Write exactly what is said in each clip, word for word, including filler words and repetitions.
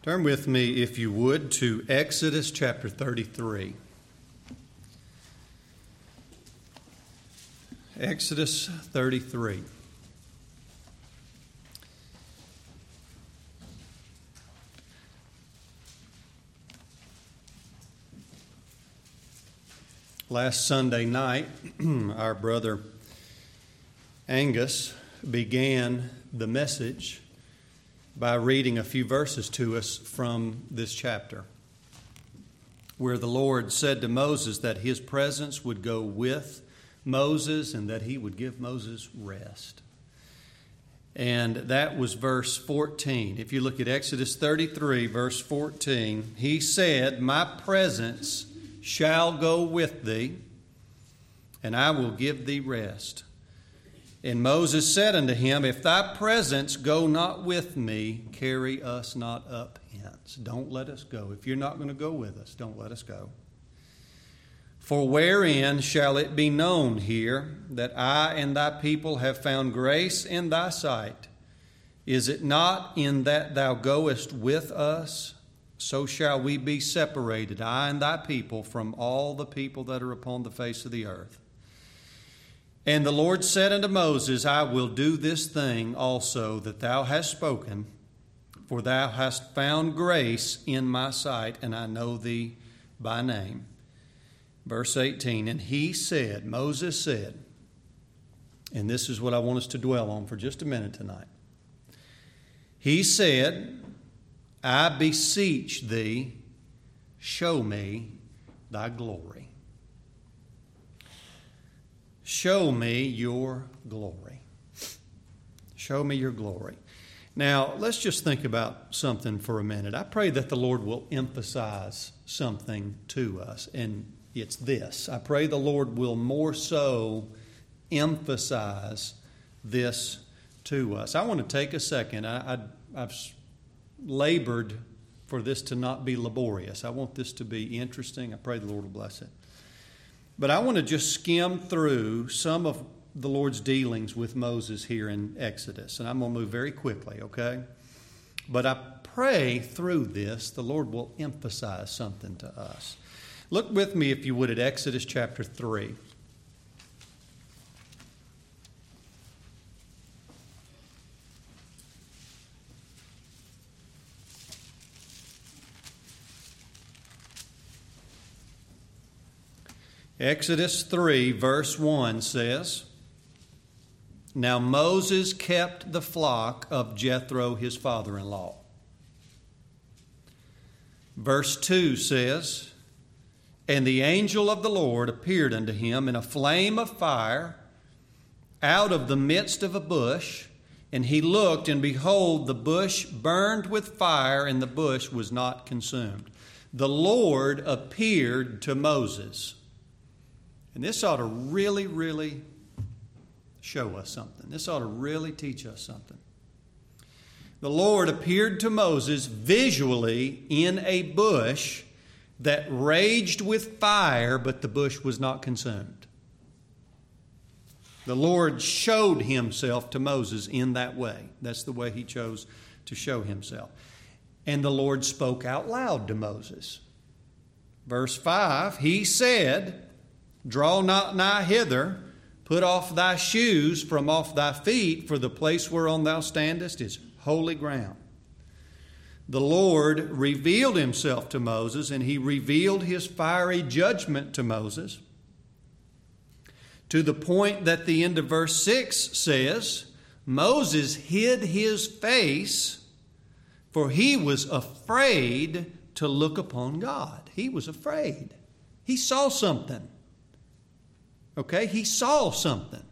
Turn with me, if you would, to Exodus chapter thirty-three. Exodus thirty-three. Last Sunday night, our brother Angus began the message by reading a few verses to us from this chapter, where the Lord said to Moses that his presence would go with Moses and that he would give Moses rest. And that was verse fourteen. If you look at Exodus thirty-three, verse fourteen, he said, "My presence shall go with thee, and I will give thee rest. And Moses said unto him, If thy presence go not with me, carry us not up hence." Don't let us go. If you're not going to go with us, don't let us go. "For wherein shall it be known here that I and thy people have found grace in thy sight? Is it not in that thou goest with us? So shall we be separated, I and thy people, from all the people that are upon the face of the earth. And the Lord said unto Moses, I will do this thing also that thou hast spoken, for thou hast found grace in my sight, and I know thee by name." Verse eighteen, and he said, Moses said, and this is what I want us to dwell on for just a minute tonight. He said, "I beseech thee, show me thy glory." Show me your glory. Show me your glory. Now, let's just think about something for a minute. I pray that the Lord will emphasize something to us, and it's this. I pray the Lord will more so emphasize this to us. I want to take a second. I, I, I've labored for this to not be laborious. I want this to be interesting. I pray the Lord will bless it. But I want to just skim through some of the Lord's dealings with Moses here in Exodus. And I'm going to move very quickly, okay? But I pray through this the Lord will emphasize something to us. Look with me, if you would, at Exodus chapter three. Exodus three, verse one says, "Now Moses kept the flock of Jethro, his father-in-law." Verse two says, "And the angel of the Lord appeared unto him in a flame of fire out of the midst of a bush. And he looked, and behold, the bush burned with fire, and the bush was not consumed." The Lord appeared to Moses. And this ought to really, really show us something. This ought to really teach us something. The Lord appeared to Moses visually in a bush that raged with fire, but the bush was not consumed. The Lord showed himself to Moses in that way. That's the way he chose to show himself. And the Lord spoke out loud to Moses. Verse five, he said, "Draw not nigh hither, put off thy shoes from off thy feet, for the place whereon thou standest is holy ground." The Lord revealed himself to Moses, and he revealed his fiery judgment to Moses, to the point that the end of verse six says, Moses hid his face, for he was afraid to look upon God. He was afraid. He saw something. Okay, he saw something.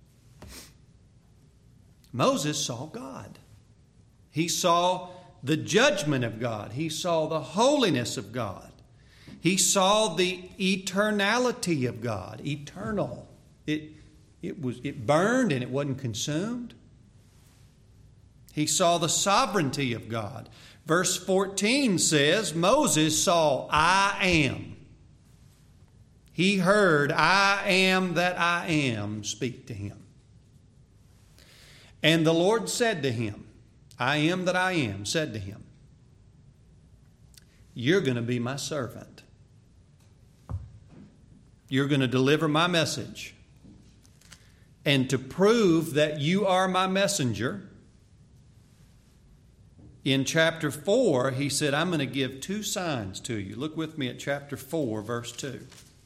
Moses saw God. He saw the judgment of God. He saw the holiness of God. He saw the eternality of God. Eternal. It, it was, it burned and it wasn't consumed. He saw the sovereignty of God. Verse fourteen says, Moses saw, "I am." He heard, "I am that I am," speak to him. And the Lord said to him, "I am that I am," said to him, you're going to be my servant. You're going to deliver my message. And to prove that you are my messenger, in chapter four, he said, I'm going to give two signs to you. Look with me at chapter four, verse two.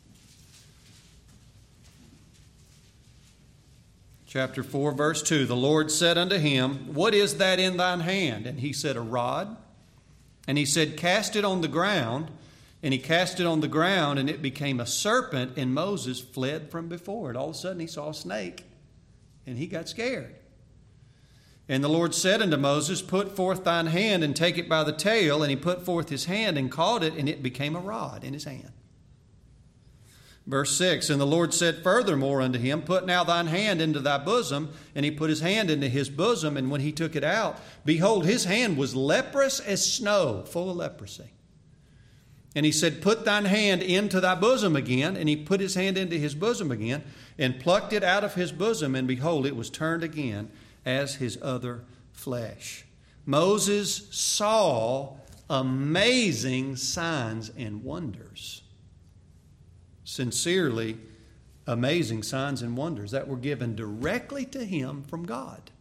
Chapter four, verse two. The Lord said unto him, what is that in thine hand? And he said, a rod. And he said, cast it on the ground. And he cast it on the ground, and it became a serpent, and Moses fled from before it. All of a sudden he saw a snake, and he got scared. And the Lord said unto Moses, put forth thine hand, and take it by the tail. And he put forth his hand, and caught it, and it became a rod in his hand. Verse six, and the Lord said furthermore unto him, put now thine hand into thy bosom. And he put his hand into his bosom, and when he took it out, behold, his hand was leprous as snow, full of leprosy. And he said, put thine hand into thy bosom again. And he put his hand into his bosom again, and plucked it out of his bosom, and behold, it was turned again as his other flesh. Moses saw amazing signs and wonders. Sincerely, amazing signs and wonders that were given directly to him from God.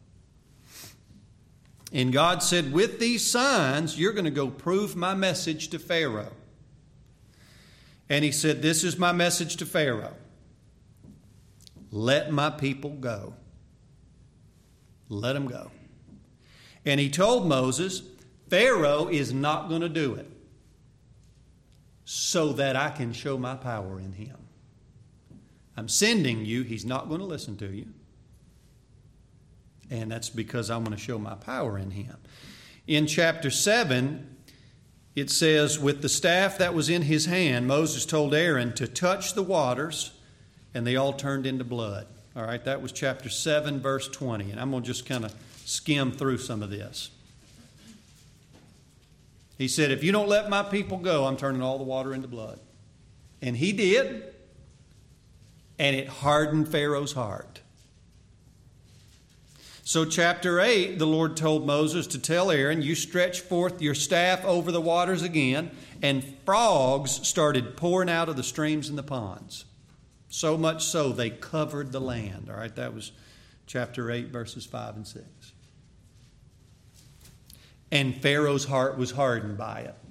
And God said, with these signs, you're going to go prove my message to Pharaoh. And he said, this is my message to Pharaoh. Let my people go. Let them go. And he told Moses, Pharaoh is not going to do it so that I can show my power in him. I'm sending you. He's not going to listen to you. And that's because I'm going to show my power in him. In chapter seven, it says, with the staff that was in his hand, Moses told Aaron to touch the waters, and they all turned into blood. All right, that was chapter seven, verse twenty. And I'm going to just kind of skim through some of this. He said, if you don't let my people go, I'm turning all the water into blood. And he did. And it hardened Pharaoh's heart. So chapter eight, the Lord told Moses to tell Aaron, you stretch forth your staff over the waters again, and frogs started pouring out of the streams and the ponds. So much so they covered the land. All right, that was chapter eight, verses five and six. And Pharaoh's heart was hardened by it.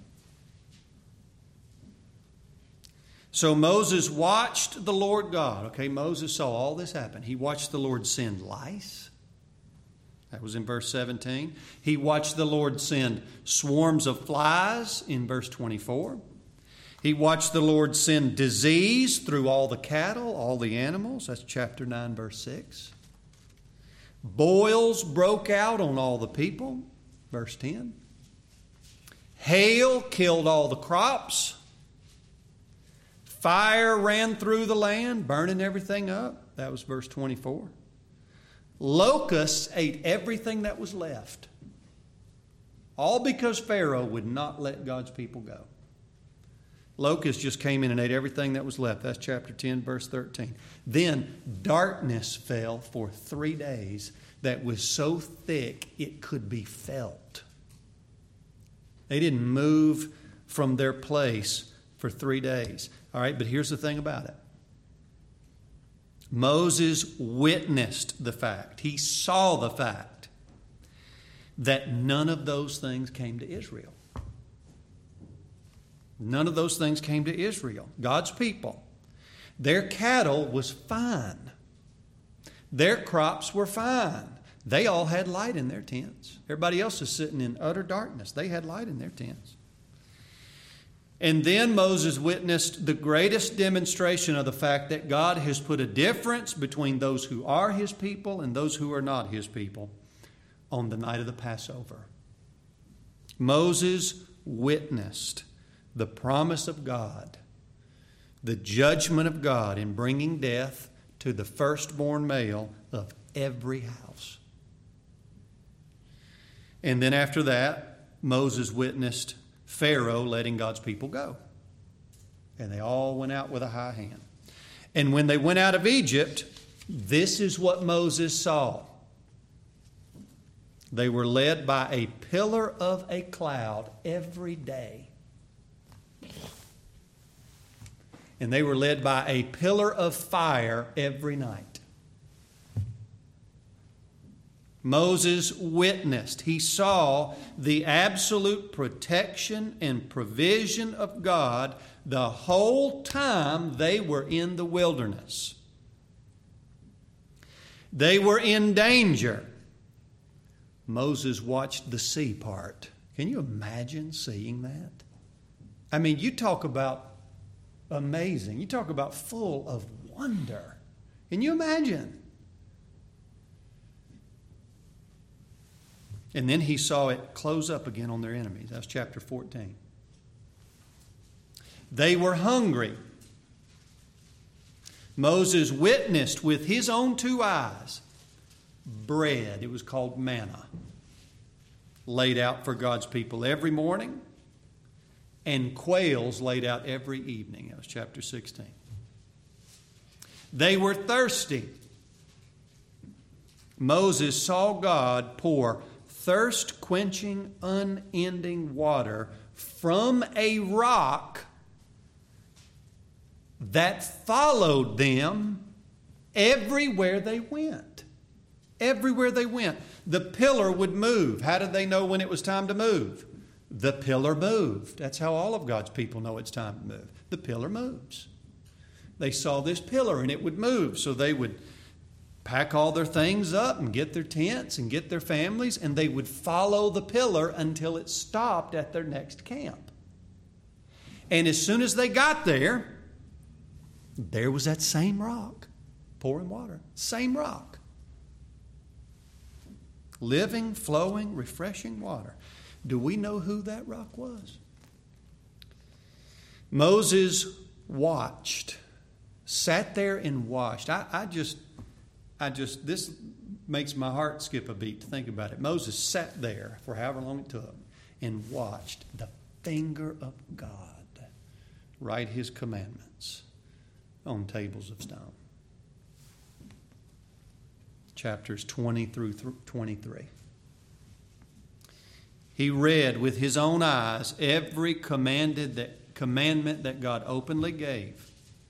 So Moses watched the Lord God. Okay, Moses saw all this happen. He watched the Lord send lice. That was in verse seventeen. He watched the Lord send swarms of flies in verse twenty-four. He watched the Lord send disease through all the cattle, all the animals. That's chapter nine, verse six. Boils broke out on all the people. Verse ten. Hail killed all the crops. Fire ran through the land, burning everything up. That was verse twenty-four. Locusts ate everything that was left. All because Pharaoh would not let God's people go. Locusts just came in and ate everything that was left. That's chapter ten, verse thirteen. Then darkness fell for three days that was so thick it could be felt. They didn't move from their place for three days. All right, but here's the thing about it. Moses witnessed the fact. He saw the fact that none of those things came to Israel. None of those things came to Israel. God's people. Their cattle was fine. Their crops were fine. They all had light in their tents. Everybody else is sitting in utter darkness. They had light in their tents. And then Moses witnessed the greatest demonstration of the fact that God has put a difference between those who are his people and those who are not his people on the night of the Passover. Moses witnessed the promise of God, the judgment of God in bringing death to the firstborn male of every house. And then after that, Moses witnessed Pharaoh letting God's people go. And they all went out with a high hand. And when they went out of Egypt, this is what Moses saw. They were led by a pillar of a cloud every day And they were led by a pillar of fire every night. Moses witnessed. He saw the absolute protection and provision of God the whole time they were in the wilderness. They were in danger. Moses watched the sea part. Can you imagine seeing that? I mean, you talk about amazing. You talk about full of wonder. Can you imagine? And then he saw it close up again on their enemies. That's chapter fourteen. They were hungry. Moses witnessed with his own two eyes bread. It was called manna, laid out for God's people every morning, and quails laid out every evening. That was chapter sixteen. They were thirsty. Moses saw God pour thirst-quenching, unending water from a rock that followed them everywhere they went. Everywhere they went. The pillar would move. How did they know when it was time to move? The pillar moved. That's how all of God's people know it's time to move. The pillar moves. They saw this pillar and it would move, so they would pack all their things up and get their tents and get their families, and they would follow the pillar until it stopped at their next camp. And as soon as they got there, there was that same rock pouring water. Same rock. Living, flowing, refreshing water. Do we know who that rock was? Moses watched, sat there and watched. I, I just... I just, this makes my heart skip a beat to think about it. Moses sat there for however long it took and watched the finger of God write his commandments on tables of stone. Chapters twenty through twenty-three. He read with his own eyes every commanded that, commandment that God openly gave.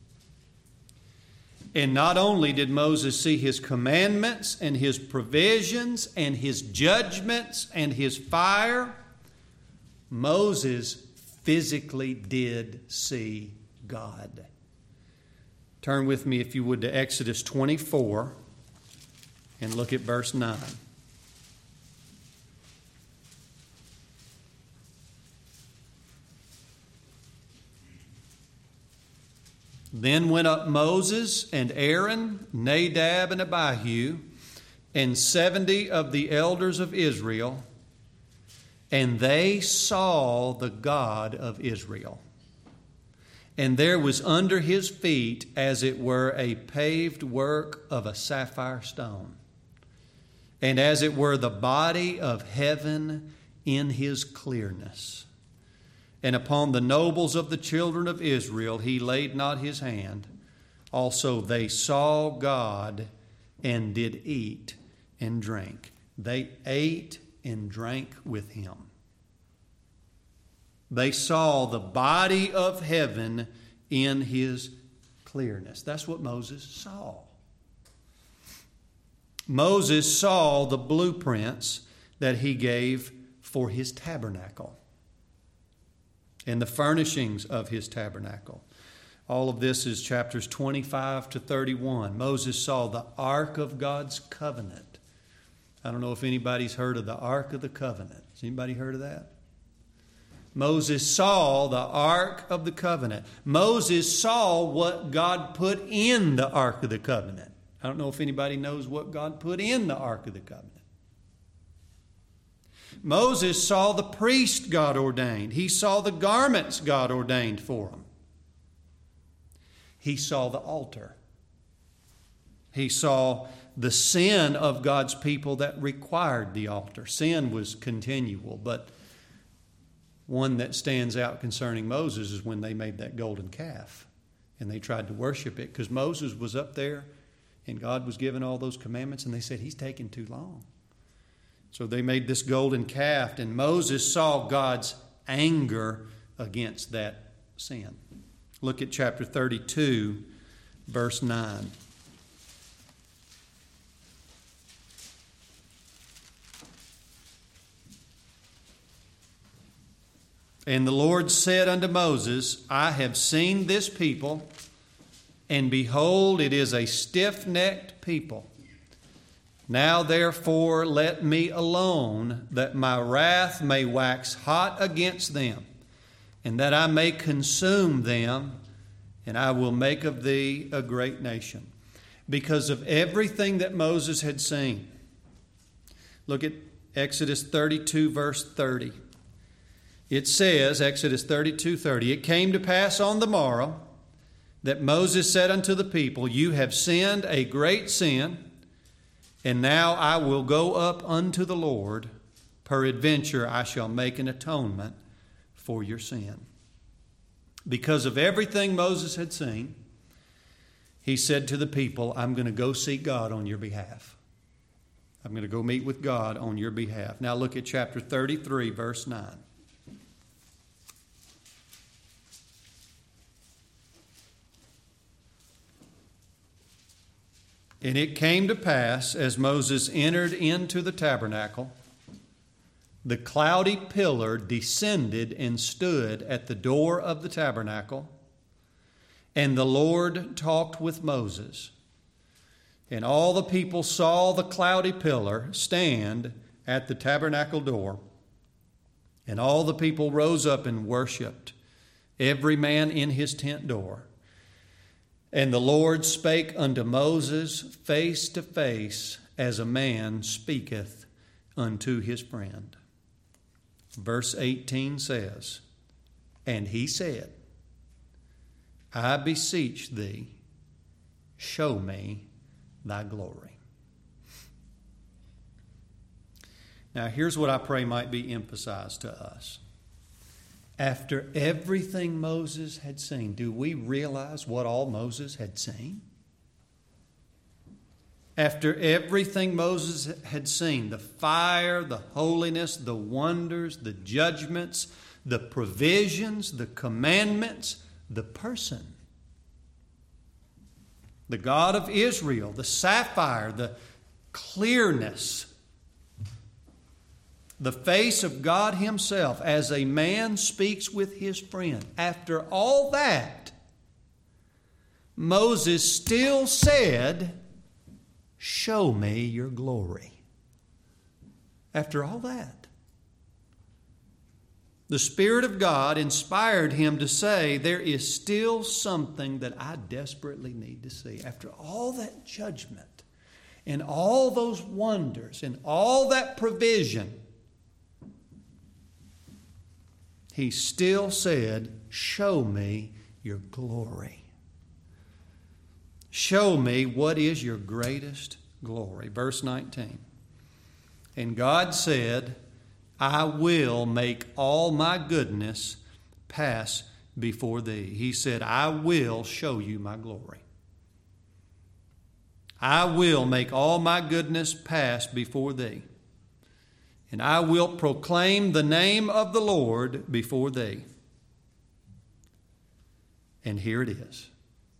And not only did Moses see his commandments and his provisions and his judgments and his fire, Moses physically did see God. Turn with me, if you would, to Exodus twenty-four and look at verse nine. Then went up Moses and Aaron, Nadab and Abihu, and seventy of the elders of Israel, and they saw the God of Israel. And there was under his feet, as it were, a paved work of a sapphire stone, and as it were the body of heaven in his clearness. And upon the nobles of the children of Israel he laid not his hand. Also they saw God and did eat and drink. They ate and drank with him. They saw the body of heaven in his clearness. That's what Moses saw. Moses saw the blueprints that he gave for his tabernacle and the furnishings of his tabernacle. All of this is chapters twenty-five to thirty-one. Moses saw the Ark of God's covenant. I don't know if anybody's heard of the Ark of the Covenant. Has anybody heard of that? Moses saw the Ark of the Covenant. Moses saw what God put in the Ark of the Covenant. I don't know if anybody knows what God put in the Ark of the Covenant. Moses saw the priest God ordained. He saw the garments God ordained for him. He saw the altar. He saw the sin of God's people that required the altar. Sin was continual, but one that stands out concerning Moses is when they made that golden calf and they tried to worship it, because Moses was up there and God was giving all those commandments, and they said, he's taking too long. So they made this golden calf, and Moses saw God's anger against that sin. Look at chapter thirty-two, verse nine. And the Lord said unto Moses, I have seen this people, and behold, it is a stiff-necked people. Now therefore let me alone, that my wrath may wax hot against them, and that I may consume them, and I will make of thee a great nation. Because of everything that Moses had seen. Look at Exodus thirty-two, verse thirty. It says, Exodus thirty-two, thirty, it came to pass on the morrow that Moses said unto the people, you have sinned a great sin, and now I will go up unto the Lord. Peradventure I shall make an atonement for your sin. Because of everything Moses had seen, he said to the people, I'm going to go seek God on your behalf. I'm going to go meet with God on your behalf. Now look at chapter thirty-three, verse nine. And it came to pass, as Moses entered into the tabernacle, the cloudy pillar descended and stood at the door of the tabernacle, and the Lord talked with Moses. And all the people saw the cloudy pillar stand at the tabernacle door. And all the people rose up and worshipped, every man in his tent door. And the Lord spake unto Moses face to face, as a man speaketh unto his friend. Verse eighteen says, And he said, I beseech thee, show me thy glory. Now here's what I pray might be emphasized to us. After everything Moses had seen, do we realize what all Moses had seen? After everything Moses had seen, the fire, the holiness, the wonders, the judgments, the provisions, the commandments, the person, the God of Israel, the sapphire, the clearness, the face of God himself as a man speaks with his friend. After all that, Moses still said, show me your glory. After all that, the Spirit of God inspired him to say, there is still something that I desperately need to see. After all that judgment and all those wonders and all that provision, he still said, show me your glory. Show me what is your greatest glory. Verse nineteen. And God said, I will make all my goodness pass before thee. He said, I will show you my glory. I will make all my goodness pass before thee. And I will proclaim the name of the Lord before thee. And here it is.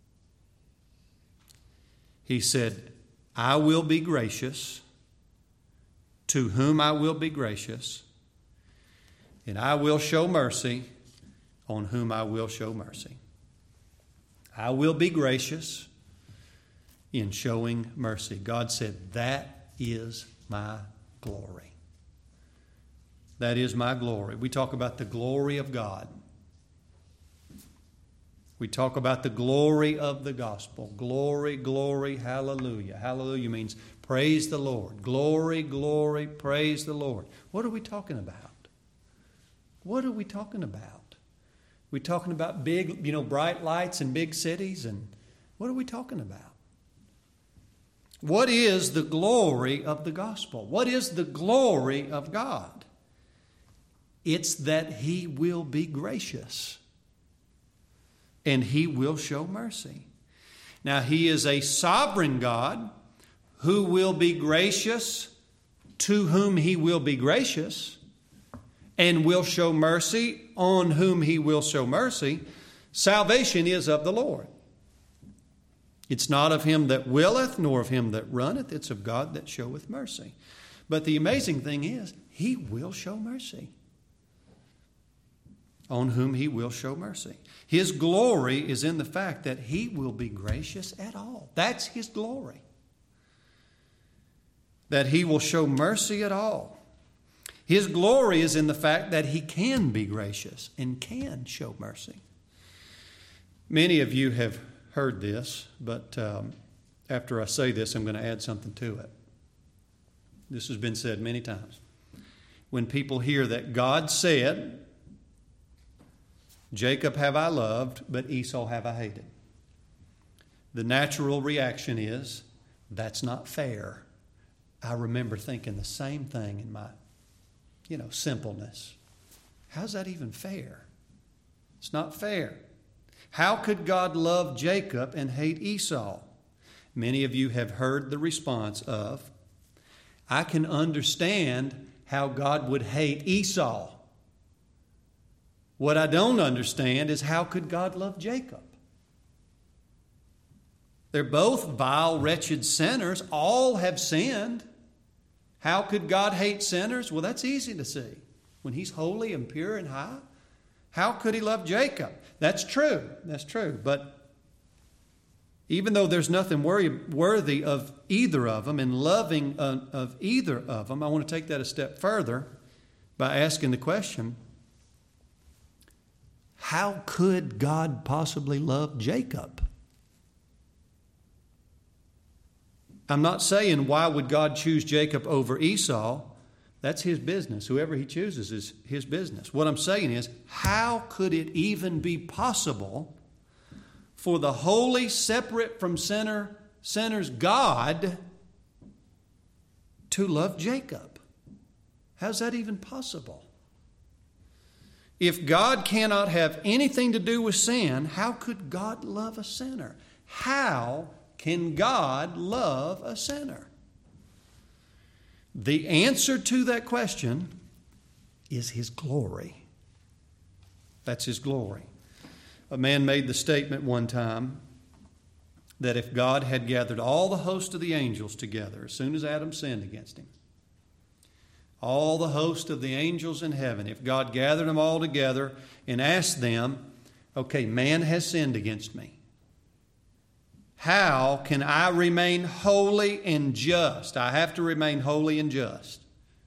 He said, I will be gracious to whom I will be gracious, and I will show mercy on whom I will show mercy. I will be gracious in showing mercy. God said, that is my glory. That is my glory. We talk about the glory of God. We talk about the glory of the gospel. Glory, glory, hallelujah. Hallelujah means praise the Lord. Glory, glory, praise the Lord. What are we talking about? What are we talking about? We talking about big, you know, bright lights in big cities? And what are we talking about? What is the glory of the gospel? What is the glory of God? It's that He will be gracious and He will show mercy. Now, He is a sovereign God who will be gracious to whom He will be gracious and will show mercy on whom He will show mercy. Salvation is of the Lord. It's not of him that willeth, nor of him that runneth. It's of God that showeth mercy. But the amazing thing is, he will show mercy on whom he will show mercy. His glory is in the fact that he will be gracious at all. That's his glory. That he will show mercy at all. His glory is in the fact that he can be gracious and can show mercy. Many of you have heard this, but um, after I say this, I'm going to add something to it. This has been said many times. When people hear that God said, Jacob have I loved, but Esau have I hated, the natural reaction is, that's not fair. I remember thinking the same thing in my, you know, simpleness. How's that even fair? It's not fair. How could God love Jacob and hate Esau? Many of you have heard the response of, I can understand how God would hate Esau. What I don't understand is how could God love Jacob? They're both vile, wretched sinners. All have sinned. How could God hate sinners? Well, that's easy to see. When he's holy and pure and high, how could he love Jacob? That's true. That's true. But even though there's nothing worthy of either of them and loving of either of them, I want to take that a step further by asking the question, how could God possibly love Jacob? I'm not saying why would God choose Jacob over Esau. That's his business. Whoever he chooses is his business. What I'm saying is, how could it even be possible for the holy, separate from sinner, sinners God to love Jacob? How's that even possible? If God cannot have anything to do with sin, how could God love a sinner? How can God love a sinner? The answer to that question is his glory. That's his glory. A man made the statement one time that if God had gathered all the host of the angels together as soon as Adam sinned against him, all the host of the angels in heaven, if God gathered them all together and asked them, okay, man has sinned against me. How can I remain holy and just? I have to remain holy and just.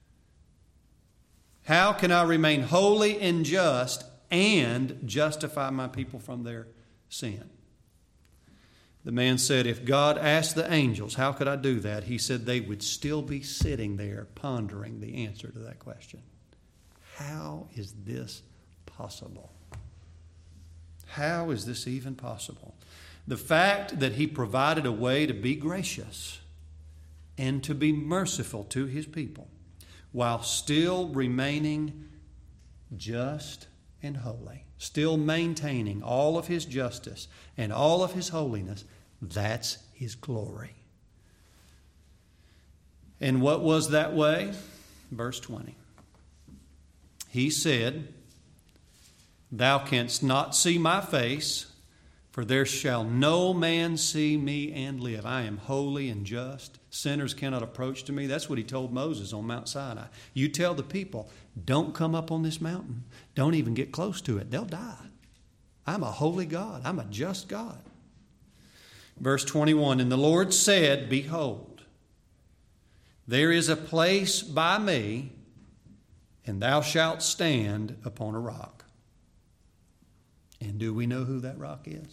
How can I remain holy and just and justify my people from their sin? The man said, if God asked the angels, how could I do that? He said they would still be sitting there pondering the answer to that question. How is this possible? How is this even possible? The fact that he provided a way to be gracious and to be merciful to his people while still remaining just and holy, still maintaining all of his justice and all of his holiness, that's his glory. And what was that way? Verse twenty. He said, thou canst not see my face, for there shall no man see me and live. I am holy and just. Sinners cannot approach to me. That's what he told Moses on Mount Sinai. You tell the people, don't come up on this mountain. Don't even get close to it. They'll die. I'm a holy God. I'm a just God. Verse twenty-one, and the Lord said, behold, there is a place by me, and thou shalt stand upon a rock. And do we know who that rock is?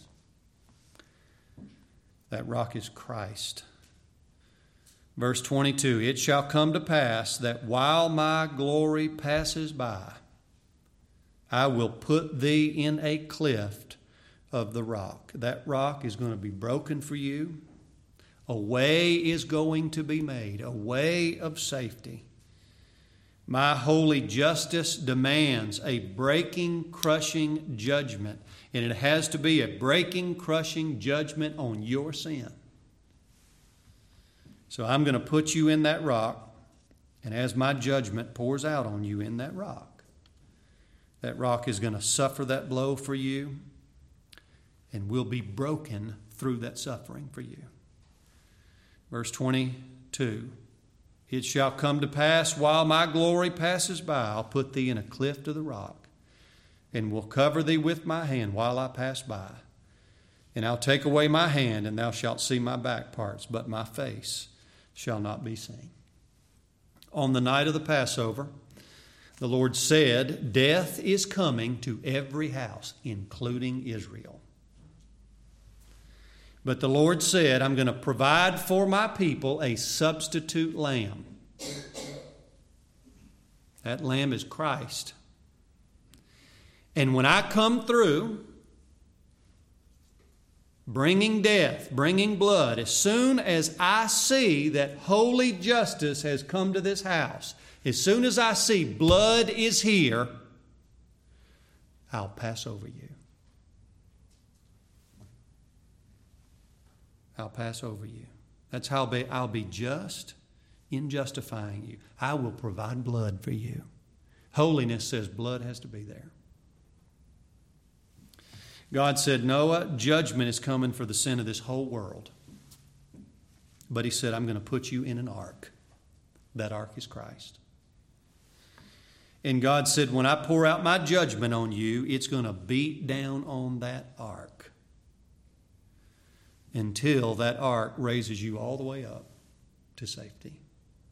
That rock is Christ. Verse twenty-two, it shall come to pass that while my glory passes by, I will put thee in a cleft of the rock. That rock is going to be broken for you. A way is going to be made, a way of safety. My holy justice demands a breaking, crushing judgment. And it has to be a breaking, crushing judgment on your sin. So I'm going to put you in that rock. And as my judgment pours out on you in that rock, that rock is going to suffer that blow for you. and will be broken through that suffering for you. Verse twenty-two, it shall come to pass while my glory passes by, I'll put thee in a cleft of the rock, and will cover thee with my hand while I pass by. And I'll take away my hand, and thou shalt see my back parts, but my face shall not be seen. On the night of the Passover, the Lord said, death is coming to every house, including Israel. But the Lord said, I'm going to provide for my people a substitute lamb. That lamb is Christ. And when I come through, bringing death, bringing blood, as soon as I see that holy justice has come to this house, as soon as I see blood is here, I'll pass over you. I'll pass over you. That's how I'll be, I'll be just in justifying you. I will provide blood for you. Holiness says blood has to be there. God said, Noah, judgment is coming for the sin of this whole world. But he said, I'm going to put you in an ark. That ark is Christ. And God said, when I pour out my judgment on you, it's going to beat down on that ark until that ark raises you all the way up to safety.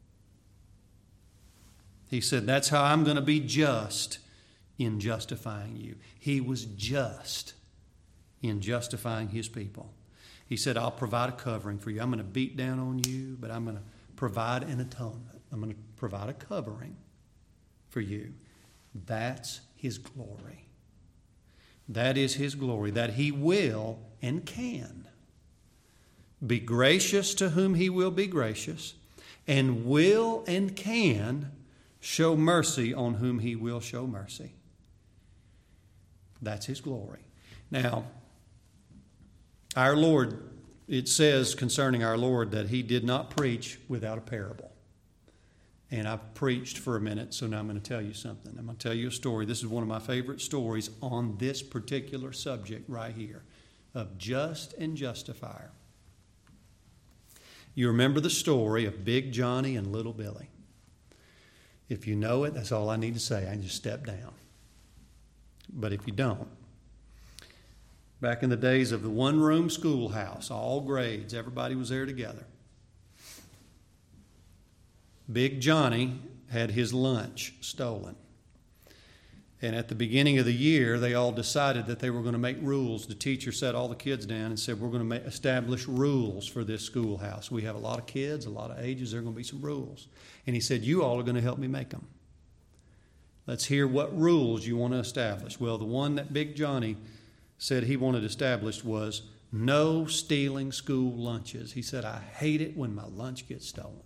He said, that's how I'm going to be just in justifying you. He was just in justifying his people. He said, I'll provide a covering for you. I'm going to beat down on you, but I'm going to provide an atonement. I'm going to provide a covering for you. That's his glory. That is his glory, that he will and can be gracious to whom he will be gracious, and will and can show mercy on whom he will show mercy. That's his glory. Now, our Lord, it says concerning our Lord that he did not preach without a parable. And I've preached for a minute, so now I'm going to tell you something. I'm going to tell you a story. This is one of my favorite stories on this particular subject right here of just and justifier. You remember the story of Big Johnny and Little Billy. If you know it, that's all I need to say. I can just step down. But if you don't, back in the days of the one-room schoolhouse, all grades, everybody was there together. Big Johnny had his lunch stolen. And at the beginning of the year, they all decided that they were going to make rules. The teacher sat all the kids down and said, we're going to make, establish rules for this schoolhouse. We have a lot of kids, a lot of ages. There are going to be some rules. And he said, you all are going to help me make them. Let's hear what rules you want to establish. Well, the one that Big Johnny said he wanted established was no stealing school lunches. He said, I hate it when my lunch gets stolen.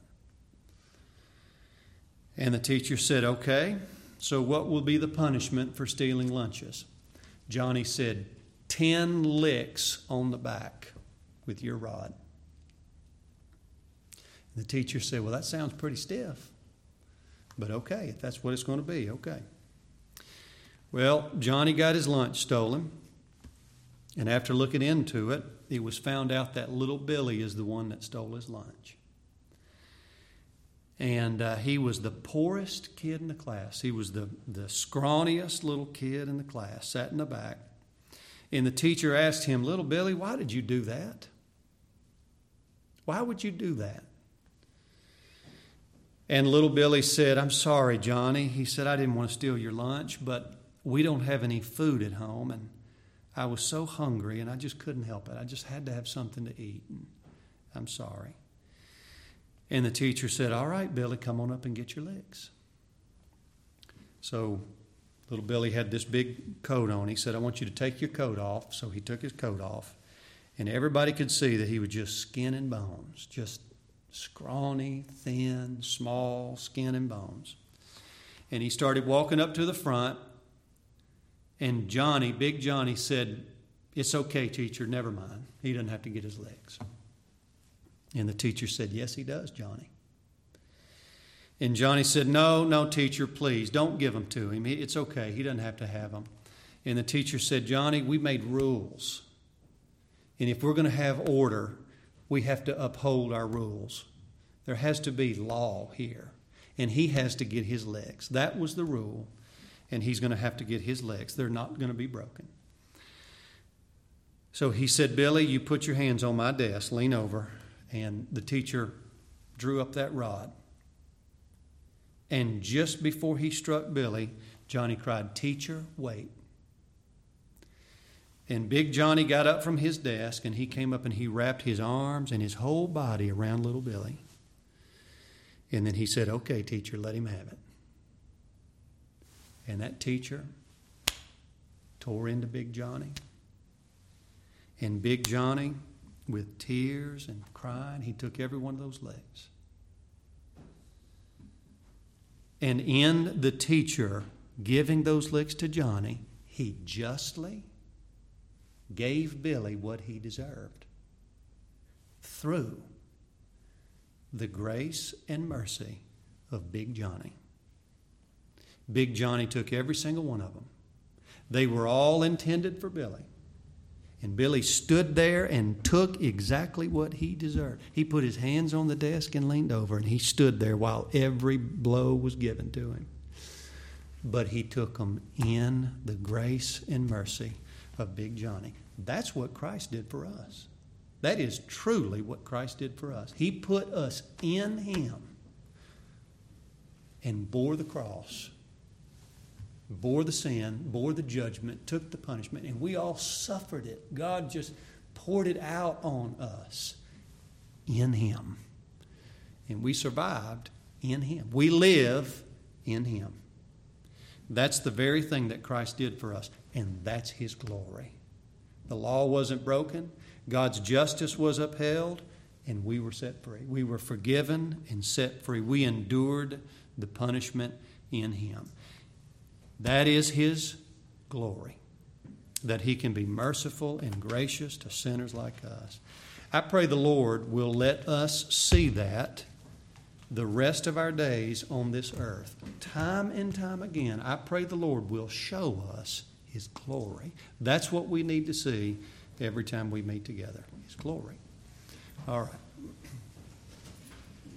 And the teacher said, okay, so what will be the punishment for stealing lunches? Johnny said, ten licks on the back with your rod. The teacher said, well, that sounds pretty stiff. But okay, if that's what it's going to be, okay. Well, Johnny got his lunch stolen. And after looking into it, it was found out that little Billy is the one that stole his lunch. And uh, he was the poorest kid in the class. He was the, the scrawniest little kid in the class, sat in the back. And the teacher asked him, little Billy, why did you do that? Why would you do that? And little Billy said, I'm sorry, Johnny. He said, I didn't want to steal your lunch, but we don't have any food at home. And I was so hungry, and I just couldn't help it. I just had to have something to eat. And I'm sorry. And the teacher said, all right, Billy, come on up and get your licks. So little Billy had this big coat on. He said, I want you to take your coat off. So he took his coat off. And everybody could see that he was just skin and bones, just scrawny, thin, small, skin and bones. And he started walking up to the front. And Johnny, Big Johnny, said, it's okay, teacher, never mind. He doesn't have to get his licks. And the teacher said, yes, he does, Johnny. And Johnny said, no, no, teacher, please, don't give them to him. It's okay. He doesn't have to have them. And the teacher said, Johnny, we made rules. And if we're going to have order, we have to uphold our rules. There has to be law here. And he has to get his legs. That was the rule. And he's going to have to get his legs. They're not going to be broken. So he said, Billy, you put your hands on my desk, lean over. And the teacher drew up that rod. And just before he struck Billy, Johnny cried, Teacher, wait. And Big Johnny got up from his desk, and he came up and he wrapped his arms and his whole body around little Billy. And then he said, okay, teacher, let him have it. And that teacher tore into Big Johnny. And Big Johnny, with tears and crying, he took every one of those legs. And in the teacher giving those legs to Johnny, he justly gave Billy what he deserved through the grace and mercy of Big Johnny. Big Johnny took every single one of them. They were all intended for Billy. And Billy stood there and took exactly what he deserved. He put his hands on the desk and leaned over, and he stood there while every blow was given to him. But he took them in the grace and mercy of Big Johnny. That's what Christ did for us. That is truly what Christ did for us. He put us in him and bore the cross, bore the sin, bore the judgment, took the punishment, and we all suffered it. God just poured it out on us in him. And we survived in him. We live in him. That's the very thing that Christ did for us, and that's his glory. The law wasn't broken. God's justice was upheld, and we were set free. We were forgiven and set free. We endured the punishment in him. That is his glory, that he can be merciful and gracious to sinners like us. I pray the Lord will let us see that the rest of our days on this earth. Time and time again, I pray the Lord will show us his glory. That's what we need to see every time we meet together, his glory. All right.